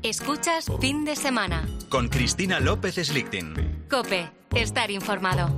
Escuchas Fin de Semana. Con Cristina López Slichting. COPE. Estar informado.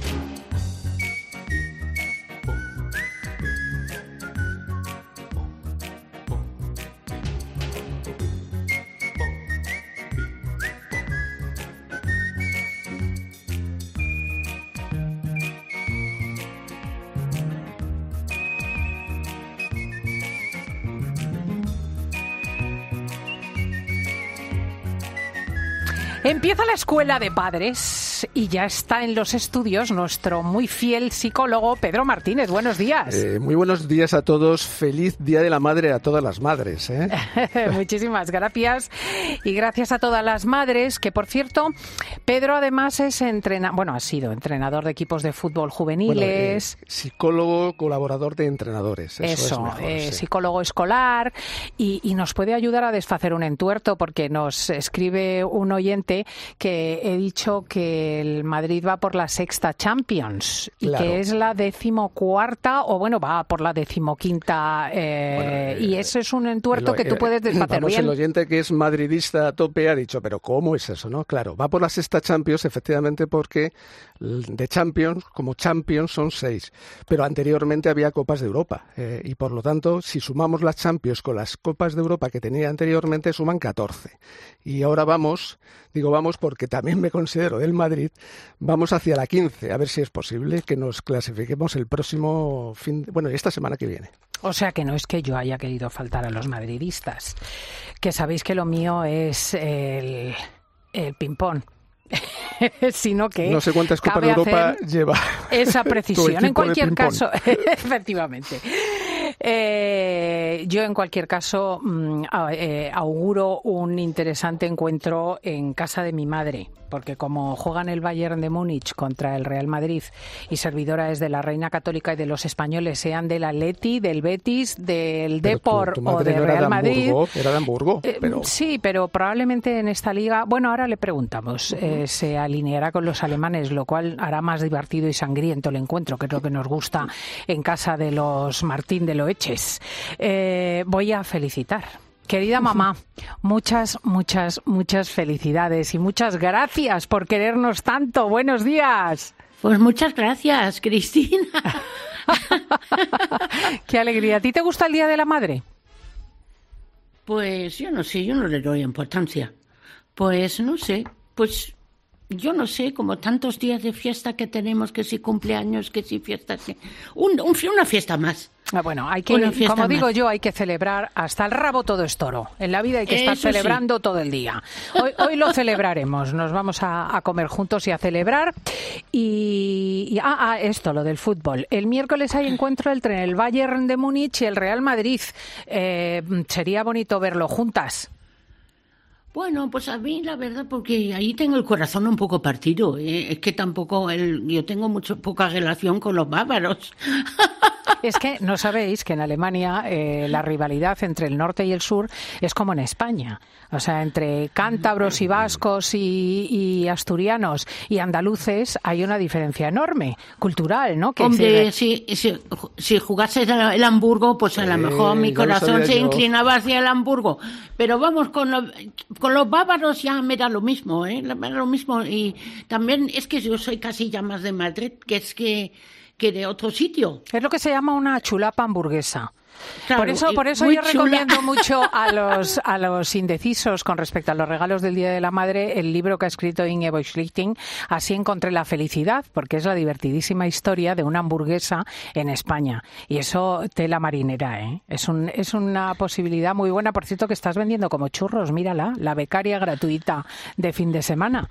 Empieza la escuela de padres y ya está en los estudios nuestro muy fiel psicólogo Pedro Martínez. Buenos días. Muy buenos días a todos. Feliz Día de la Madre a todas las madres. Muchísimas gracias. Y gracias a todas las madres, que por cierto, Pedro además es ha sido entrenador de equipos de fútbol juveniles. Psicólogo, colaborador de entrenadores. Eso es mejor, sí. Psicólogo escolar y nos puede ayudar a deshacer un entuerto, porque nos escribe un oyente que he dicho que el Madrid va por la sexta Champions y claro, que es la 14ª, o bueno, va por la 15ª, y eso es un entuerto que tú puedes deshacer bien. El oyente que es madridista a tope ha dicho, pero ¿cómo es eso, no? Claro, va por la sexta Champions, efectivamente, porque de Champions, como Champions, son 6, pero anteriormente había Copas de Europa, y por lo tanto, si sumamos las Champions con las Copas de Europa que tenía anteriormente, suman 14. Y ahora vamos porque también me considero del Madrid, vamos hacia la 15, a ver si es posible que nos clasifiquemos el próximo esta semana que viene. O sea que no es que yo haya querido faltar a los madridistas, que sabéis que lo mío es el ping-pong. Sino que no sé cuántas Copas de Europa lleva esa precisión. En cualquier caso, efectivamente. Yo en cualquier caso auguro un interesante encuentro en casa de mi madre, porque como juegan el Bayern de Múnich contra el Real Madrid y servidora es de la Reina Católica y de los españoles, sean del Atleti, del Betis, del Depor o del Real Madrid. Era de Hamburgo. Sí, pero probablemente en esta liga, bueno, ahora le preguntamos, se alineará con los alemanes, lo cual hará más divertido y sangriento el encuentro, que es lo que nos gusta en casa de los Martín de Loeches. Voy a felicitar. Querida mamá, muchas felicidades y muchas gracias por querernos tanto. Buenos días. Pues muchas gracias, Cristina. Qué alegría. ¿A ti te gusta el Día de la Madre? Pues yo no sé, yo no le doy importancia. Pues no sé, yo no sé, como tantos días de fiesta que tenemos, que si cumpleaños, que si fiestas, una fiesta más. Bueno, como digo yo, hay que celebrar hasta el rabo, todo es toro. En la vida hay que estar celebrando todo el día. Hoy lo celebraremos, nos vamos a comer juntos y a celebrar. Esto, lo del fútbol. El miércoles hay encuentro entre el Bayern de Múnich y el Real Madrid. Sería bonito verlo juntas. Bueno, pues a mí la verdad, porque ahí tengo el corazón un poco partido. Es que tampoco yo tengo poca relación con los bávaros. Es que no sabéis que en Alemania la rivalidad entre el norte y el sur es como en España. O sea, entre cántabros y vascos y asturianos y andaluces hay una diferencia enorme, cultural, ¿no? Hombre, si jugase el Hamburgo, pues a lo mejor mi corazón se inclinaba hacia el Hamburgo. Pero vamos, con los bávaros ya me da lo mismo, Me da lo mismo. Y también es que yo soy casi ya más de Madrid, que de otro sitio. Es lo que se llama una chulapa hamburguesa. Claro, por eso yo recomiendo mucho a los indecisos con respecto a los regalos del Día de la Madre el libro que ha escrito Ingeborg Schlichting, Así encontré la felicidad, porque es la divertidísima historia de una hamburguesa en España. Y eso, tela marinera, ¿eh? Es una posibilidad muy buena. Por cierto, que estás vendiendo como churros, mírala, la becaria gratuita de fin de semana.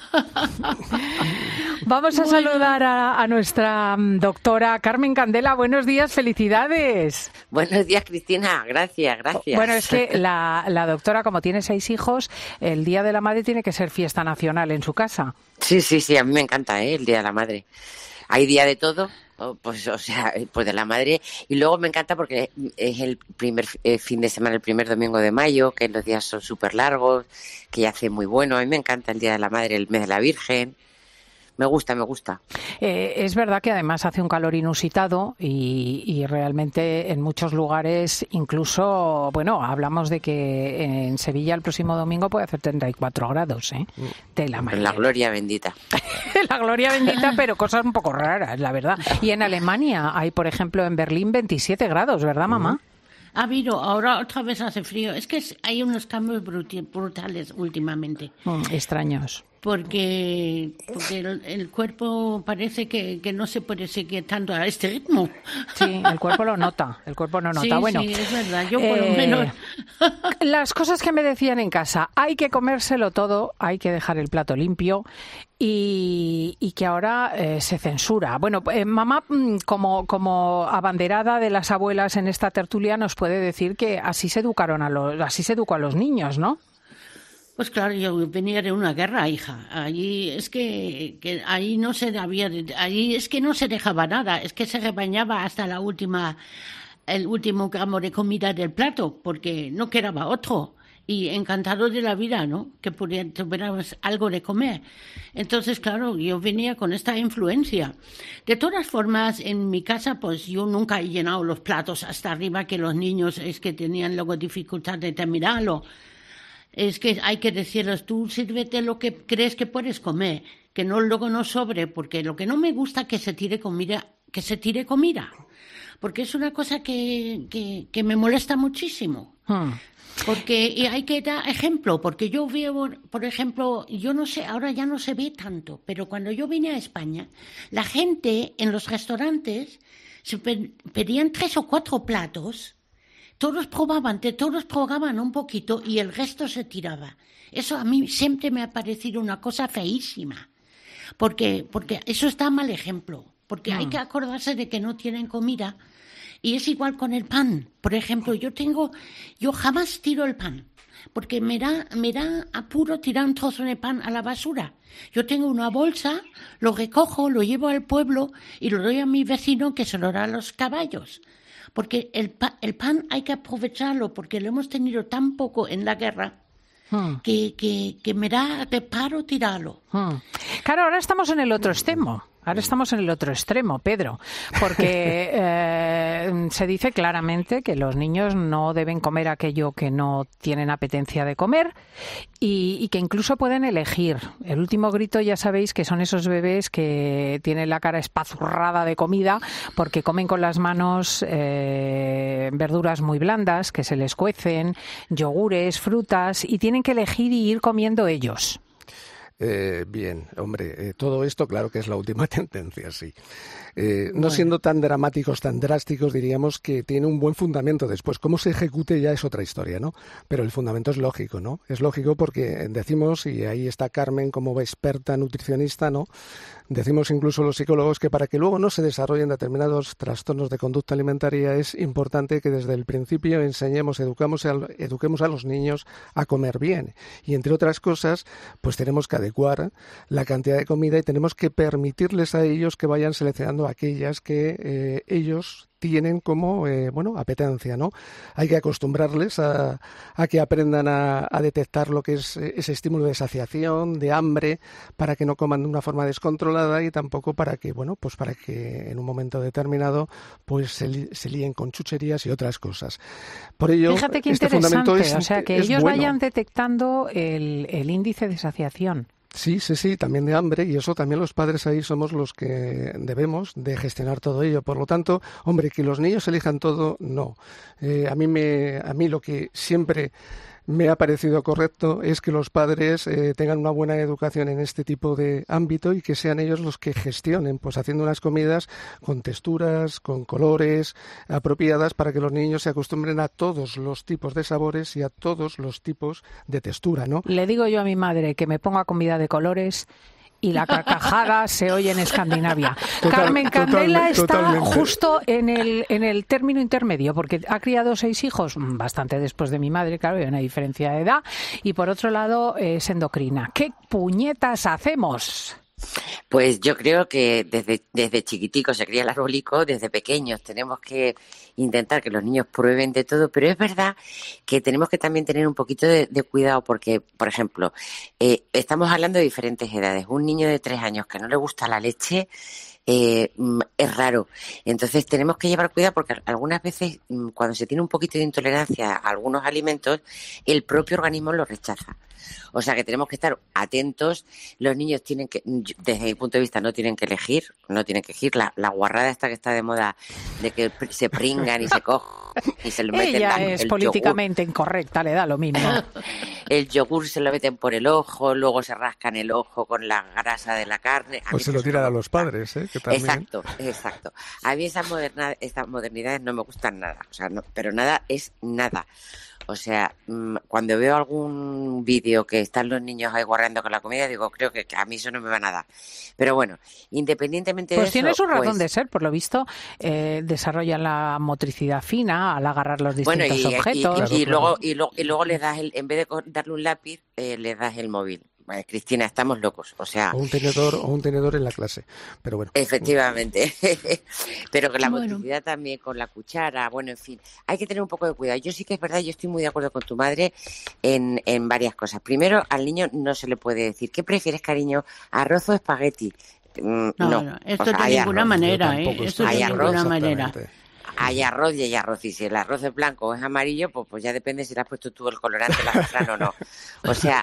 Vamos a saludar a nuestra doctora Carmen Candela. Buenos días, felicidades. Buenos días, Cristina. Gracias. Bueno, es que la doctora, como tiene 6 hijos, el Día de la Madre tiene que ser fiesta nacional en su casa. Sí, a mí me encanta, el Día de la Madre. Hay día de todo, pues de la madre. Y luego me encanta porque es el primer fin de semana, el primer domingo de mayo, que los días son súper largos, que ya hace muy bueno. A mí me encanta el Día de la Madre, el mes de la Virgen. Me gusta. Es verdad que además hace un calor inusitado y realmente en muchos lugares, incluso, bueno, hablamos de que en Sevilla el próximo domingo puede hacer 34 grados, de la mañana. La gloria bendita. La gloria bendita, pero cosas un poco raras, la verdad. Y en Alemania hay, por ejemplo, en Berlín 27 grados, ¿verdad, mamá? Ha habido, ahora otra vez hace frío. Es que hay unos cambios brutales últimamente. Extraños. Porque el cuerpo parece que no se puede seguir tanto a este ritmo. Sí, el cuerpo lo nota. Sí, bueno, sí, es verdad. Yo por lo menos... Las cosas que me decían en casa, hay que comérselo todo, hay que dejar el plato limpio y que ahora se censura. Bueno, mamá, como abanderada de las abuelas en esta tertulia, nos puede decir que así se educó a los niños, ¿no? Pues claro, yo venía de una guerra, hija. Allí es que ahí no se allí es que no se dejaba nada, es que se rebañaba hasta el último gramo de comida del plato, porque no quedaba otro. Y encantado de la vida, ¿no? Que tuviéramos algo de comer. Entonces, claro, yo venía con esta influencia. De todas formas, en mi casa, pues yo nunca he llenado los platos hasta arriba, que los niños es que tenían luego dificultad de terminarlo. Es que hay que decirles, tú sírvete lo que crees que puedes comer, que luego no sobre, porque lo que no me gusta es que se tire comida, porque es una cosa que me molesta muchísimo. Y hay que dar ejemplo, porque yo veo, por ejemplo, yo no sé, ahora ya no se ve tanto, pero cuando yo vine a España, la gente en los restaurantes se pedían 3 o 4 platos. Todos probaban un poquito y el resto se tiraba. Eso a mí siempre me ha parecido una cosa feísima. Porque eso está mal ejemplo. Porque hay que acordarse de que no tienen comida. Y es igual con el pan. Por ejemplo, yo jamás tiro el pan. Porque me da apuro tirar un trozo de pan a la basura. Yo tengo una bolsa, lo recojo, lo llevo al pueblo y lo doy a mi vecino que se lo da a los caballos. Porque el pan hay que aprovecharlo, porque lo hemos tenido tan poco en la guerra que me da de paro tirarlo. Claro, ahora estamos en el otro extremo. Pedro, porque se dice claramente que los niños no deben comer aquello que no tienen apetencia de comer y que incluso pueden elegir. El último grito, ya sabéis que son esos bebés que tienen la cara espazurrada de comida porque comen con las manos verduras muy blandas que se les cuecen, yogures, frutas y tienen que elegir y ir comiendo ellos. Bien, hombre, todo esto claro que es la última tendencia, sí. No siendo tan dramáticos, tan drásticos, diríamos que tiene un buen fundamento. Después, cómo se ejecute ya es otra historia, ¿no? Pero el fundamento es lógico, ¿no? Es lógico porque decimos, y ahí está Carmen como experta nutricionista, ¿no? Decimos incluso los psicólogos que para que luego no se desarrollen determinados trastornos de conducta alimentaria es importante que desde el principio eduquemos a los niños a comer bien. Y entre otras cosas, pues tenemos que adecuar la cantidad de comida y tenemos que permitirles a ellos que vayan seleccionando aquellas que ellos tienen como, apetencia, ¿no? Hay que acostumbrarles a que aprendan a detectar lo que es ese estímulo de saciación, de hambre, para que no coman de una forma descontrolada y tampoco para que en un momento determinado pues se líen con chucherías y otras cosas. Por ello, fíjate qué este fundamento o sea, que ellos vayan detectando el índice de saciación. Sí, también de hambre, y eso también los padres ahí somos los que debemos de gestionar todo ello. Por lo tanto, hombre, que los niños elijan todo, no. A mí lo que siempre me ha parecido correcto es que los padres tengan una buena educación en este tipo de ámbito y que sean ellos los que gestionen, pues haciendo unas comidas con texturas, con colores apropiadas para que los niños se acostumbren a todos los tipos de sabores y a todos los tipos de textura, ¿no? Le digo yo a mi madre que me ponga comida de colores y la carcajada se oye en Escandinavia. Carmen Candela está justo en el término intermedio, porque ha criado 6 hijos, bastante después de mi madre, claro, hay una diferencia de edad, y por otro lado es endocrina. ¿Qué puñetas hacemos? Pues yo creo que desde chiquiticos se cría el arbolico, desde pequeños tenemos que intentar que los niños prueben de todo, pero es verdad que tenemos que también tener un poquito de cuidado porque, por ejemplo, estamos hablando de diferentes edades. Un niño de 3 años que no le gusta la leche es raro. Entonces tenemos que llevar cuidado porque algunas veces cuando se tiene un poquito de intolerancia a algunos alimentos, el propio organismo los rechaza. O sea que tenemos que estar atentos. Los niños tienen que, desde mi punto de vista, no tienen que elegir la guarrada esta que está de moda de que se pringan y se cojan y se lo meten. Ella es políticamente incorrecta, le da lo mismo. El yogur se lo meten por el ojo, luego se rascan el ojo con la grasa de la carne. O se lo tiran a los padres, que también. Exacto. A mí estas modernidades no me gustan nada, o sea, no, pero nada es nada. O sea, cuando veo algún vídeo que están los niños ahí guarreando con la comida, digo, creo que a mí eso no me va nada. Pero bueno, independientemente de eso... Pues tiene su razón de ser, por lo visto, desarrollan la motricidad fina al agarrar los distintos objetos. Y luego les das, en vez de darle un lápiz, les das el móvil. Cristina, estamos locos, o sea... O un tenedor en la clase, pero bueno. Efectivamente, pero con la motricidad también, con la cuchara, bueno, en fin, hay que tener un poco de cuidado. Yo sí que es verdad, yo estoy muy de acuerdo con tu madre en varias cosas. Primero, al niño no se le puede decir, ¿qué prefieres, cariño, arroz o espagueti? No, esto de ninguna manera, esto de ninguna manera. Hay arroz y hay arroz, y si el arroz es blanco o es amarillo, pues ya depende si le has puesto tú el colorante, el azafrán o no. O sea,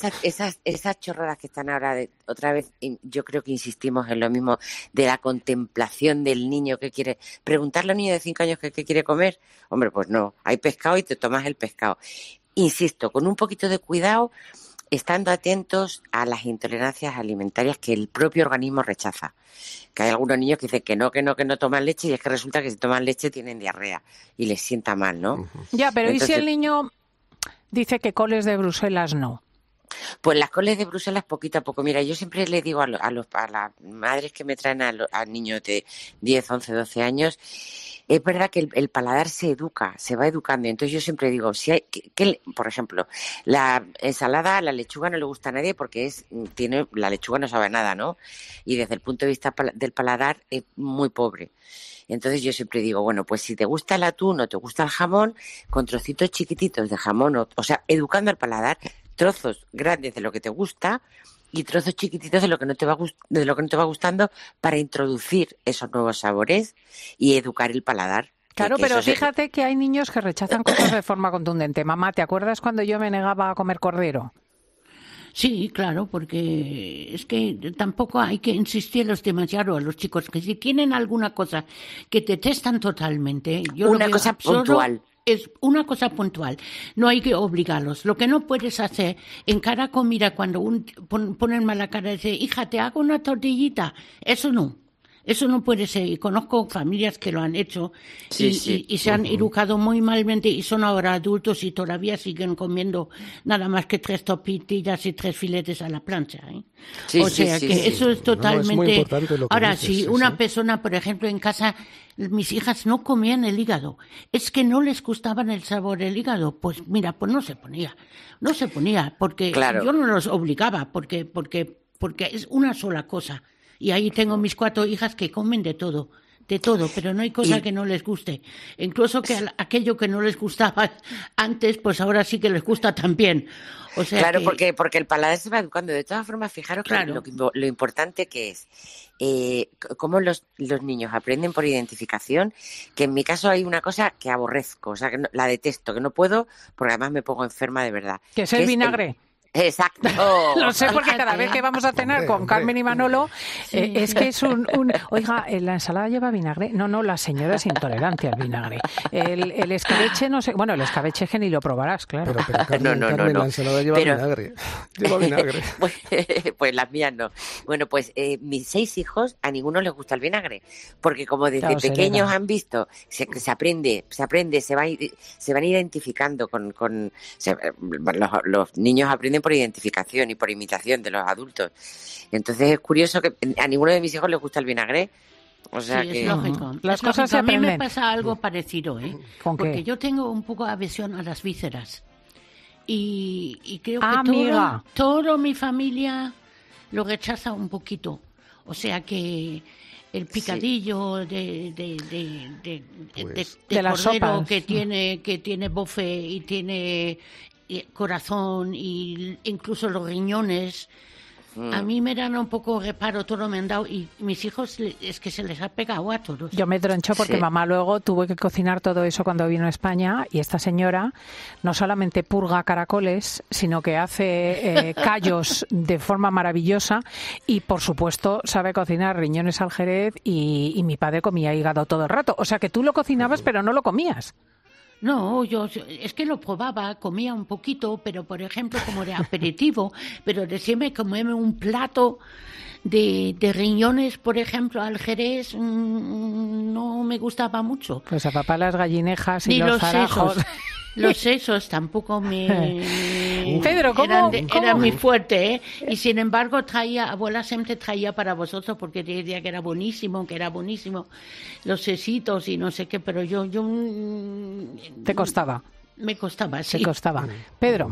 esas chorradas que están ahora, otra vez, yo creo que insistimos en lo mismo, de la contemplación del niño que quiere. Preguntarle a un niño de 5 años qué quiere comer, hombre, pues no, hay pescado y te tomas el pescado. Insisto, con un poquito de cuidado, estando atentos a las intolerancias alimentarias que el propio organismo rechaza. Que hay algunos niños que dicen que no toman leche y es que resulta que si toman leche tienen diarrea y les sienta mal, ¿no? Ya, pero entonces, ¿y si el niño dice que coles de Bruselas no? Pues las coles de Bruselas poquito a poco. Mira, yo siempre le digo a las madres que me traen a niños de 10, 11, 12 años, es verdad que el paladar se educa, se va educando. Entonces yo siempre digo, si hay, por ejemplo, la ensalada, la lechuga no le gusta a nadie porque la lechuga no sabe a nada, ¿no? Y desde el punto de vista del paladar es muy pobre. Entonces yo siempre digo, bueno, pues si te gusta el atún o te gusta el jamón, con trocitos chiquititos de jamón, o sea, educando al paladar, trozos grandes de lo que te gusta y trozos chiquititos de lo que no te va gustando para introducir esos nuevos sabores y educar el paladar. Claro, pero fíjate que hay niños que rechazan cosas de forma contundente. Mamá, ¿te acuerdas cuando yo me negaba a comer cordero? Sí, claro, porque es que tampoco hay que insistirles demasiado a los chicos, que si tienen alguna cosa que te testan totalmente... Una cosa puntual. Es una cosa puntual, no hay que obligarlos. Lo que no puedes hacer en cada comida cuando ponen mala cara y dicen, hija, te hago una tortillita, eso no puede ser. Y conozco familias que lo han hecho y se han educado muy malmente y son ahora adultos y todavía siguen comiendo nada más que 3 tortillas y 3 filetes a la plancha. Eso es totalmente... No, es muy importante lo que ahora, dices, si una persona, por ejemplo, en casa, mis hijas no comían el hígado, es que no les gustaba el sabor del hígado, pues mira, pues no se ponía, porque claro. Yo no los obligaba, porque es una sola cosa. Y ahí tengo mis 4 hijas que comen de todo, pero no hay cosa que no les guste. Incluso que aquello que no les gustaba antes, pues ahora sí que les gusta también. O sea claro, porque el paladar se va educando. De todas formas, fijaros claro. Lo importante que es cómo los niños aprenden por identificación, que en mi caso hay una cosa que aborrezco, o sea, que la detesto, que no puedo, porque además me pongo enferma de verdad. ¿Que es el vinagre? Exacto. Lo sé porque cada vez que vamos a cenar con Carmen y Manolo, es que es Oiga, ¿la ensalada lleva vinagre? No, la señora es intolerante al vinagre. El escabeche, no sé... Bueno, el escabeche que ni lo probarás, claro. Pero Carmen, no. La ensalada lleva vinagre. Lleva vinagre. Pues las mías no. Bueno, pues mis 6 hijos, a ninguno les gusta el vinagre. Porque como desde pequeños han visto, se aprende, se van identificando con los niños aprenden por identificación y por imitación de los adultos. Entonces es curioso que a ninguno de mis hijos les gusta el vinagre. O sea sí, que... es lógico. Las cosas se aprenden. A mí me pasa algo parecido, ¿Con qué? Porque yo tengo un poco aversión a las vísceras. Y creo que toda mi familia lo rechaza un poquito. O sea que el picadillo de las cordero sopas. que tiene bofe y tiene corazón y incluso los riñones, a mí me dan un poco reparo, todo me han dado, y mis hijos es que se les ha pegado a todos. Yo me troncho porque mamá luego tuvo que cocinar todo eso cuando vino a España, y esta señora no solamente purga caracoles, sino que hace callos de forma maravillosa, y por supuesto sabe cocinar riñones al jerez, y mi padre comía hígado todo el rato. O sea que tú lo cocinabas pero no lo comías. No, yo es que lo probaba, comía un poquito, pero por ejemplo como de aperitivo, pero decirme comerme un plato de riñones, por ejemplo, al jerez, no me gustaba mucho. Pues a papá las gallinejas y Ni los zarajos. sesos. Los sesos tampoco me... Pedro, ¿cómo? Era muy fuerte, ¿eh? Y sin embargo abuela siempre traía para vosotros porque decía que era buenísimo, los sesitos y no sé qué, pero yo ¿Te costaba? Me costaba, sí. Te costaba. Pedro,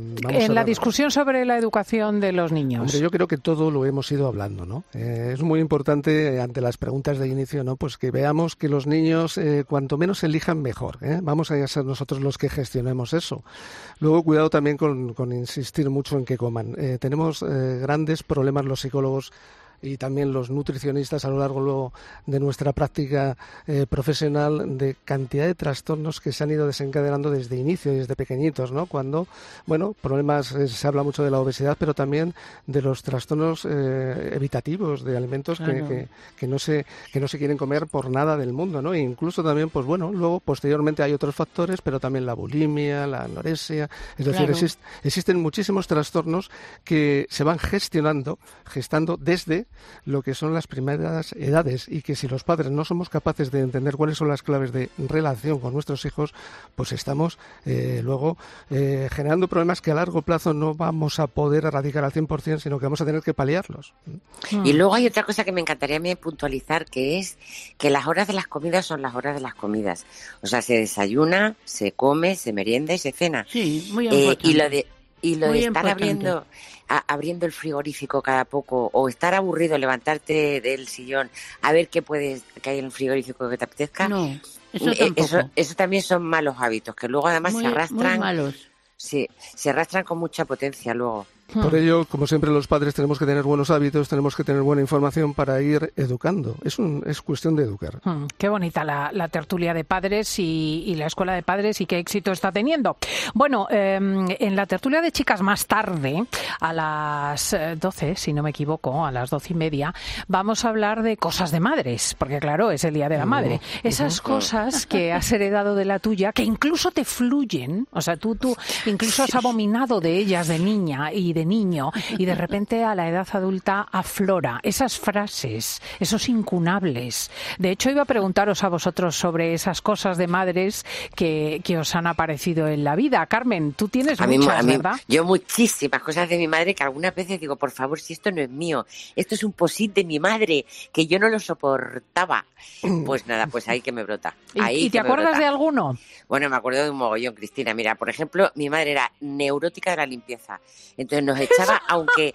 en la discusión sobre la educación de los niños. Hombre, yo creo que todo lo hemos ido hablando, ¿no? Es muy importante, ante las preguntas de inicio, ¿no? Pues que veamos que los niños, cuanto menos elijan, mejor, ¿eh? Vamos a ser nosotros los que gestionemos eso. Luego, cuidado también con insistir mucho en que coman. Tenemos grandes problemas los psicólogos y también los nutricionistas a lo largo de nuestra práctica profesional, de cantidad de trastornos que se han ido desencadenando desde inicio, desde pequeñitos, ¿no? Cuando, bueno, problemas, se habla mucho de la obesidad, pero también de los trastornos evitativos de alimentos que no se quieren comer por nada del mundo, ¿no? E incluso también, pues bueno, luego posteriormente hay otros factores, pero también la bulimia, la anorexia, es decir, existen muchísimos trastornos que se van gestando desde lo que son las primeras edades, y que si los padres no somos capaces de entender cuáles son las claves de relación con nuestros hijos, pues estamos luego generando problemas que a largo plazo no vamos a poder erradicar al 100%, sino que vamos a tener que paliarlos. Y luego hay otra cosa que me encantaría a mí puntualizar, que es que las horas de las comidas son las horas de las comidas. O sea, se desayuna, se come, se merienda y se cena. Sí, muy importante. Y lo de estar abriendo el frigorífico cada poco, o estar aburrido, levantarte del sillón a ver qué hay en el frigorífico que te apetezca. No, eso tampoco. Eso también son malos hábitos, que luego además se arrastran. Muy malos. Sí, se arrastran con mucha potencia luego. Por ello, como siempre, los padres tenemos que tener buenos hábitos, tenemos que tener buena información para ir educando. Es cuestión de educar. Qué bonita la tertulia de padres y la escuela de padres, y qué éxito está teniendo. Bueno, en la tertulia de chicas más tarde, a las 12, si no me equivoco, a las 12:30, vamos a hablar de cosas de madres, porque claro, es el Día de la Madre. Esas cosas que has heredado de la tuya, que incluso te fluyen, o sea, tú incluso has abominado de ellas de niña y de niño, y de repente a la edad adulta aflora esas frases, esos incunables. De hecho, iba a preguntaros a vosotros sobre esas cosas de madres que os han aparecido en la vida. Carmen, tú tienes muchas, ¿verdad? Yo muchísimas cosas de mi madre que algunas veces digo, por favor, si esto no es mío, esto es un posit de mi madre, que yo no lo soportaba. Pues nada, pues ahí que me brota. ¿Y te acuerdas de alguno? Bueno, me acuerdo de un mogollón, Cristina. Mira, por ejemplo, mi madre era neurótica de la limpieza. Entonces nos echaba, aunque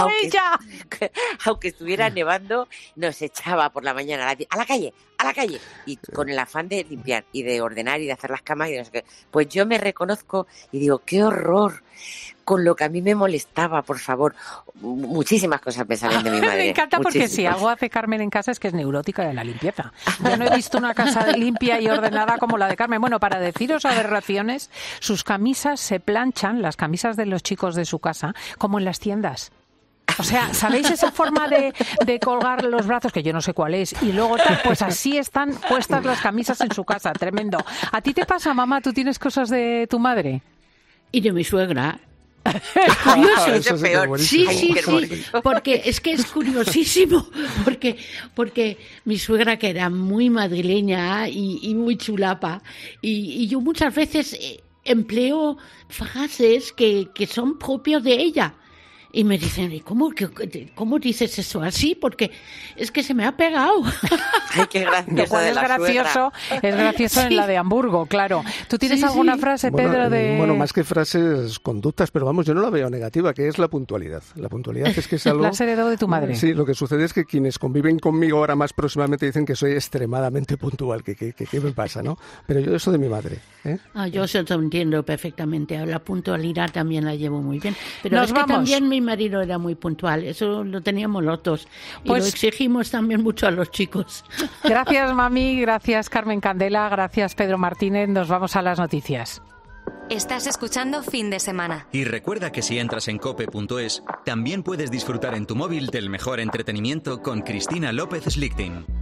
estuviera nevando, nos echaba por la mañana a la calle, y con el afán de limpiar y de ordenar y de hacer las camas y de no sé qué. Pues yo me reconozco y digo, qué horror con lo que a mí me molestaba, por favor. Muchísimas cosas me salen de mi madre. Me encanta porque si algo hace Carmen en casa es que es neurótica de la limpieza. Yo no he visto una casa limpia y ordenada como la de Carmen. Bueno, para deciros aberraciones, sus camisas se planchan, las camisas de los chicos de su casa, como en las tiendas. O sea, ¿sabéis esa forma de colgar los brazos, que yo no sé cuál es, y luego tal? Pues así están puestas las camisas en su casa, tremendo. ¿A ti te pasa, mamá? ¿Tú tienes cosas de tu madre? Y de mi suegra. Es curioso. Eso es peor. Sí, porque es que es curiosísimo, porque mi suegra, que era muy madrileña y muy chulapa, y yo muchas veces empleo frases que son propios de ella. Y me dicen, ¿y cómo dices eso así? Porque es que se me ha pegado. Ay, qué gracioso de la gracioso, es gracioso en la de Hamburgo, claro. ¿Tú tienes alguna frase, Pedro, Bueno, más que frases, conductas, pero vamos, yo no la veo negativa, que es la puntualidad. La puntualidad es que es algo... ¿La has heredado de tu madre? Sí, lo que sucede es que quienes conviven conmigo ahora más próximamente dicen que soy extremadamente puntual, que qué me pasa, ¿no? Pero yo eso de mi madre, ¿eh? Yo eso te entiendo perfectamente. La puntualidad también la llevo muy bien. Pero es que también mi marido era muy puntual. Eso lo teníamos los dos. Y lo exigimos también mucho a los chicos. Gracias, mami. Gracias, Carmen Candela. Gracias, Pedro Martínez. Nos vamos a las noticias. Estás escuchando Fin de Semana. Y recuerda que si entras en cope.es, también puedes disfrutar en tu móvil del mejor entretenimiento con Cristina López Slichting.